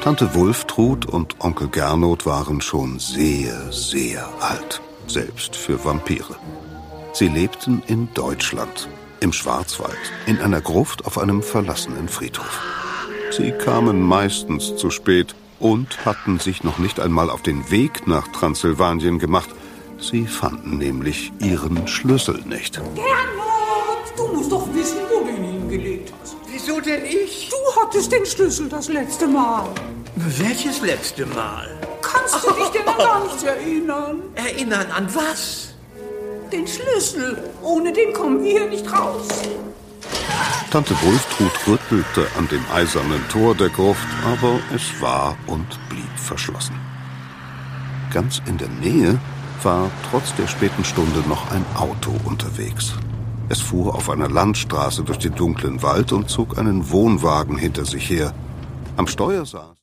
Tante Wulftrud und Onkel Gernot waren schon sehr, sehr alt, selbst für Vampire. Sie lebten in Deutschland, im Schwarzwald, in einer Gruft auf einem verlassenen Friedhof. Sie kamen meistens zu spät und hatten sich noch nicht einmal auf den Weg nach Transsilvanien gemacht. Sie fanden nämlich ihren Schlüssel nicht. Gernot, du musst doch wissen, wo du ihn hingelegt hast. Wieso denn ich? Du hattest den Schlüssel das letzte Mal. Welches letzte Mal? Kannst du dich denn an gar nichts erinnern? Erinnern an was? Den Schlüssel. Ohne den kommen wir hier nicht raus. Tante Wulftrud rüttelte an dem eisernen Tor der Gruft, aber es war und blieb verschlossen. Ganz in der Nähe war trotz der späten Stunde noch ein Auto unterwegs. Es fuhr auf einer Landstraße durch den dunklen Wald und zog einen Wohnwagen hinter sich her. Am Steuer saß